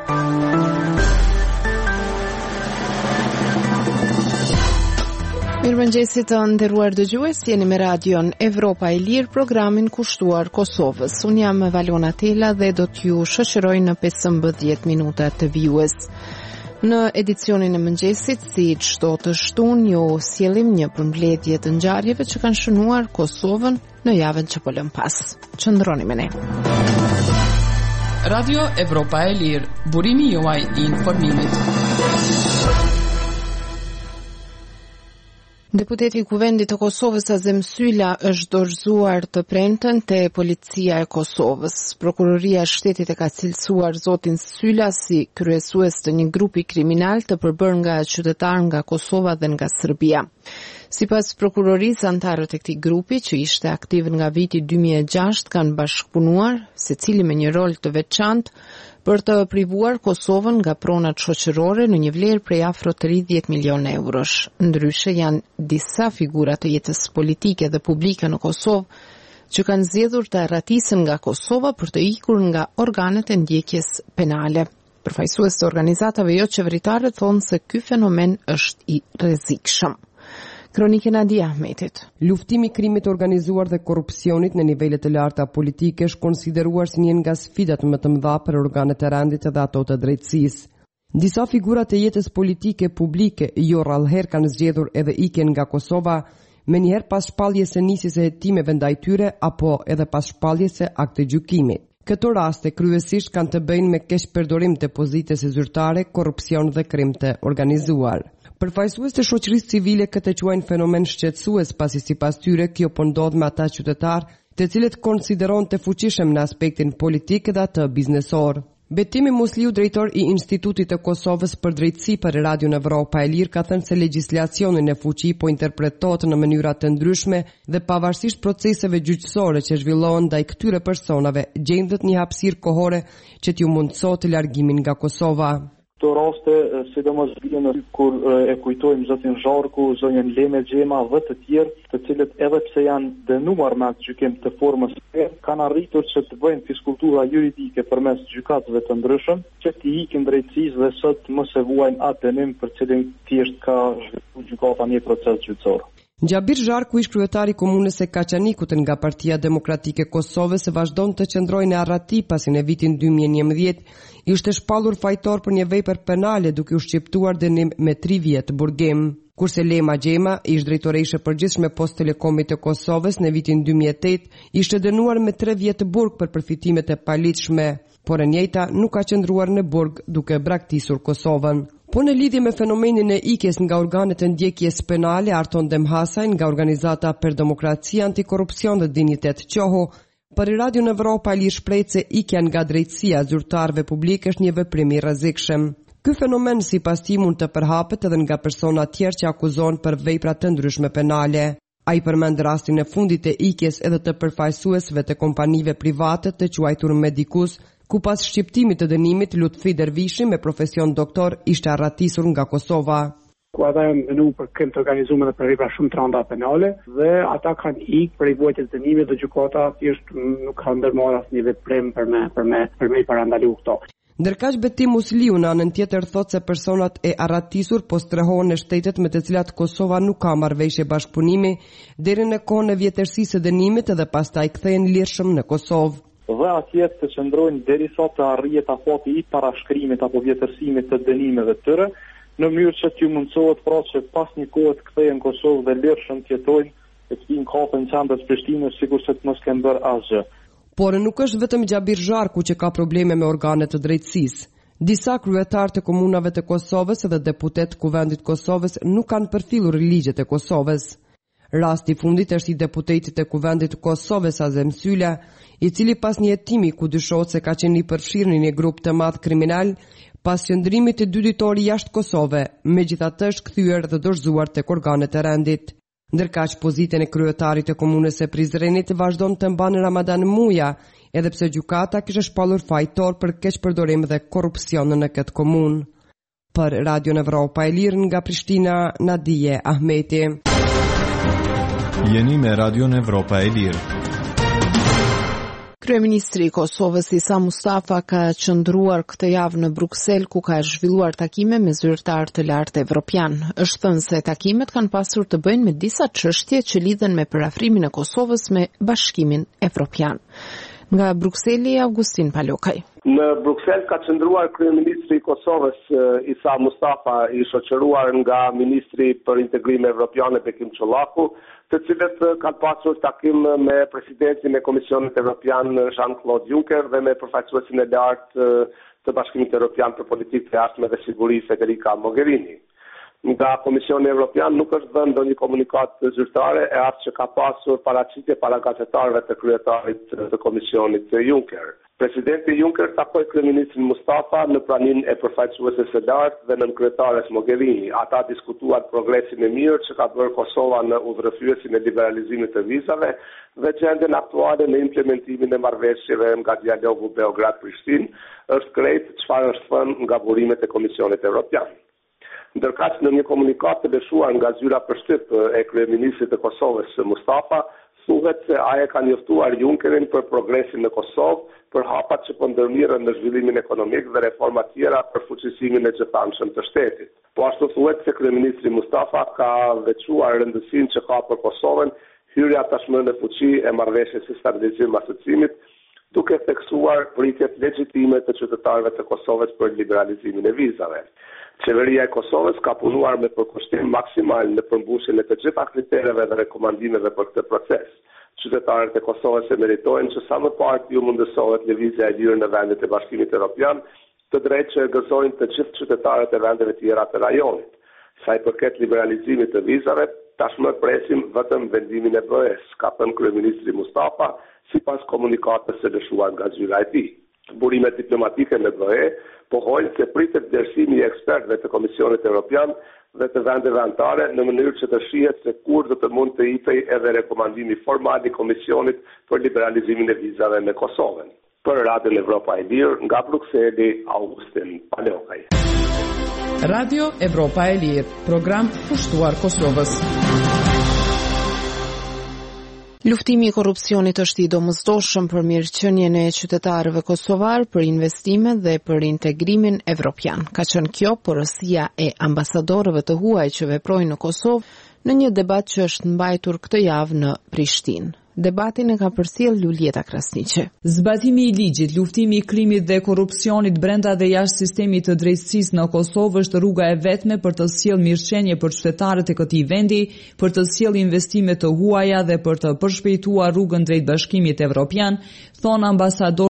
Mirëmëngjesit të nderuar dëgjues, jeni me radion Evropa e Lirë, programin kushtuar Kosovës. Unë jam Valona Tela dhe do t'ju shoqëroj në 15 minuta të vijues. Në edicionin e mëngjesit, si çdo të shtunë, ju sjellim një përmbledhje të ngjarjeve që kanë shënuar Kosovën në javën që po lëm pas. Qëndroni me ne. Radio Evropa e Lirë, burimi juaj I informimit. Deputeti I Kuvendit të Kosovës Azem Sylla është dorëzuar të premten te Policia e Kosovës. Prokuroria e Shtetit e ka cilësuar zotin Sylla si kryesues të një grupi kriminal të përbërë nga qytetarë nga Kosova dhe nga Serbia. Sipas prokurorisë, antarët e këtij grupi, që ishte aktiv nga viti 2006, kanë bashkëpunuar, secili me një rol të veçantë, për të privuar Kosovën nga pronat shoqërore në një vlerë prej afro 30 milion eurosh. Ndryshe janë disa figura të jetës politike dhe publike në Kosovë që kanë zgjedhur të arratisen nga Kosova për të ikur nga organet e ndjekjes penale. Përfaqësues të organizatave jo qeveritare thonë se ky fenomen është I rrezikshëm. Kronikën Adi Ahmetit. Luftimi I krimit organizuar dhe korrupsionit në nivelet të larta politike është konsideruar si një nga sfidat më të mëdha për organet e rendit dhe ato të drejtësisë. Disa figura të jetës politike publike jo rrallëherë kanë zgjedhur edhe ikjen nga Kosova, menjëherë pas shpalljes së nisjes së hetimeve ndaj tyre apo edhe pas shpalljes së aktit të gjykimit. Këto raste kryesisht kanë të bëjnë me keqpërdorim të pozitës së zyrtare, korrupsion dhe krim të organizuar. Përfaqësues të shoqërisë civile këtë quajnë fenomen shqetësues, pasi sipas tyre kjo po ndodh me ata qytetarë të cilët konsideron të fuqishëm në aspektin politik dhe atë biznesor. Betimi Musliu, drejtor I Institutit të Kosovës për drejtësi për Radion Evropa e Lirë, ka thënë se legjislacioni në fuqi po interpretohet në mënyra të ndryshme dhe pavarësisht proceseve gjyqësore që zhvillohen ndaj këtyre personave, gjendet një hapësirë kohore që t'ju mundësot largimin nga Kosova. Këto raste, sidomos vjen kur e kujtojmë zotin Zharku, zonjën Leme Xhema dhe të tjerë, të cilët edhe pse janë dënuar me atë gjykim të formës së kanë arritur që të bëjnë fiskultura juridike përmes gjykatëve të ndryshëm, që të ikin drejtësisë dhe sot mos e vuajnë atë dënim për cilin thjesht ka zhvilluar gjykata një proces gjyqësor. Gjabir Zharku, ish kryetari I komunës së Kaçanikut nga Partia Demokratike e Kosovës, vazhdon të qëndrojë në arrati pasi në vitin 2011 ishte shpallur fajtor për një vepër penale duke u shqiptuar dënim me 3 vjet burgim. Kurse Lema Xhema, ish drejtoreshe përgjithshme Post Telekomit të Kosovës në vitin 2008, ishte dënuar me 3 vjet burg për përfitimet e paligjshme, por e njëjta nuk ka qëndruar në burg duke braktisur Kosovën. Po në lidhje me fenomenin e ikjes nga organet e ndjekjes penale, Arton Demhasaj nga Organizata për Demokraci, Antikorrupsion dhe Dinjitet Qoho, për Radion Evropa e Lirë shpreh se ikja nga drejtësia zyrtarëve publik është një veprim I rrezikshëm. Ky fenomen sipas tij mund të përhapet edhe nga persona të tjerë që akuzohen për vepra të ndryshme penale. Ai përmend rastin e fundit të ikjes edhe të përfaqësuesve të kompanive private të quajtur Medikus, ku pas shqiptimit të dënimit Lutfi Dervishi me profesion doktor ishte arratisur nga Kosova. Ata janë dënu për krim të organizuar dhe për vepra shumë të rënda penale dhe ata kanë ikë për vuajtjes së dënimit dhe gjykata thjesht nuk ka ndërmarrë asnjë veprim për me parandaluar këto. Ndërkaq Betim Musliu në anën tjetër thotë se personat e arratisur po strehon në shtetet me të cilat Kosova nuk ka marrëveshje bashkëpunimi deri në kohën e vjetërsisë së dënimit dhe pastaj kthehen lirshëm në Kosovë. Dhe atje të qëndrojnë derisa të arrijet afati I parashkrimit apo vjetërsimit të dënimeve të tyre, në mënyrë që t'ju mundsohet pra që pas një kohe të kthehen në Kosovë dhe lirshëm të jetojnë e të vinë kapën qendrës Prishtinës sikur se të mos kenë bërë asgjë. Por nuk është vetëm Gjabir Zharku që ka probleme me organet të drejtësisë. Disa kryetarë të komunave të Kosovës dhe deputet Kuvendit Kosovës nuk kanë përfillur ligjet e Kosovës. Rasti fundit është I deputetit të Kuvendit të Kosovës Azem Sylla, I cili pas një hetimi ku dyshohet se ka qenë I përfshirë në një grup të madh kriminal, pas qëndrimit të 2 ditori jashtë Kosove, megjithatë është kthyer dhe dorëzuar tek organet e rendit. Ndërkaq pozitën e kryetarit të komunës së Prizrenit vazhdon të mbanë Ramadan Muja, edhe pse gjykata kishte shpallur fajtor për keqpërdorim dhe korrupsion në këtë komunë. Për Radion Evropa e Lirë nga Prishtina, Nadije Ahmeti. Jeni me Radion Evropa e Lirë. Kryeministri i Kosovës Isa Mustafa ka qëndruar këtë javë në Bruksel ku ka zhvilluar takime me zyrtar të lartë evropian. Është thënë se takimet kanë pasur të bëjnë me disa çështje që lidhen me përafrimin e Kosovës me Bashkimin Evropian. Nga Brukseli, Augustin Palokaj. Në Bruksel ka qëndruar kryeministri i Kosovës Isa Mustafa, i shoqëruar nga ministri për integrim evropian Bekim Çollaku, të cilët kanë pasur takim me presidentin e Komisionit Evropian Jean-Claude Juncker dhe me përfaqësuesin e lartë të Bashkimit Evropian për politikë të jashtme dhe siguri Federica Mogherini. Nga Komisioni Evropian nuk është dhënë ndonjë komunikat zyrtare e as që ka pasur paraqitje para gazetarëve të kryetarit të Komisionit Juncker. Presidenti Juncker takoi kryeministrin Mustafa në praninë e përfaqësueses së lartë dhe nënkryetares Mogherini. Ata diskutuan progresin e mirë që ka bërë Kosova në udhërrëfyesin e liberalizimit të vizave dhe gjendjen aktuale në implementimin e marrëveshjeve nga dialogu Beograd-Prishtinë. Është krejt çfarë është thënë nga burimet e Komisionit Evropian. Ndërkaq në një komunikat të lëshuar nga zyra përshtyp e kryeministrit të Kosovës Mustafa, thuhet se ai ka njoftuar Junckerin për progresin në Kosovë, për hapat që po ndërmirën në zhvillimin ekonomik dhe reforma tjera për fuqisimin e gjithanshëm të shtetit. Po ashtu thuhet se kryeministri Mustafa ka veçuar rëndësinë që ka për Kosovën hyrja tashmë në fuqi e marrëveshjes së stabilizimit asocimit, duke theksuar pritjet legjitime të qytetarëve të Kosovës për liberalizimin e vizave. Qeveria e Kosovës ka punuar me përkushtim maksimal në përmbushjen e të gjitha kritereve dhe rekomandimeve për këtë proces. Qytetarët e Kosovës e meritojnë që sa më parë ju mundësohet lëvizja e lirë në vendet e Bashkimit Evropian, të drejtë që e gëzojnë të gjithë qytetarët e vendeve tjera të rajonit. Sa i përket liberalizimit të vizave, tashmë presim vetëm vendimin e BE-s, ka thënë kryeministri Mustafa, sipas komunikatës së lëshuar nga zyra e tij. Burimet diplomatike me BE pohojnë se pritet vlerësimi i ekspertëve të Komisionit Evropian dhe të vendeve anëtare në mënyrë që të shihet se kur do të mund të hipej edhe rekomandimi formal i Komisionit për liberalizimin e vizave me Kosovën. Për Radio Evropa e Lirë, nga Brukseli, Augustin Palokaj. Radio Evropa e Lirë, program pushtuar Kosovës. Luftimi i korrupsionit është i domosdoshëm për mirëqenien e qytetarëve kosovar, për investimet dhe për integrimin evropian. Ka qenë kjo porosia e ambasadorëve të huaj që veprojnë në Kosovë në një debat që është mbajtur këtë javë në Prishtinë. Debatin e ka përcjell Lulieta Krasniqe. Zbatimi i ligjit, luftimi i krimit dhe korrupsionit brenda dhe jashtë sistemit të drejtësisë në Kosovë është rruga e vetme për të sjellë mirëqenie për qytetarët e këtij vendi, për të sjellë investime të huaja dhe për të përshpejtuar rrugën drejt Bashkimit Evropian, thon ambasador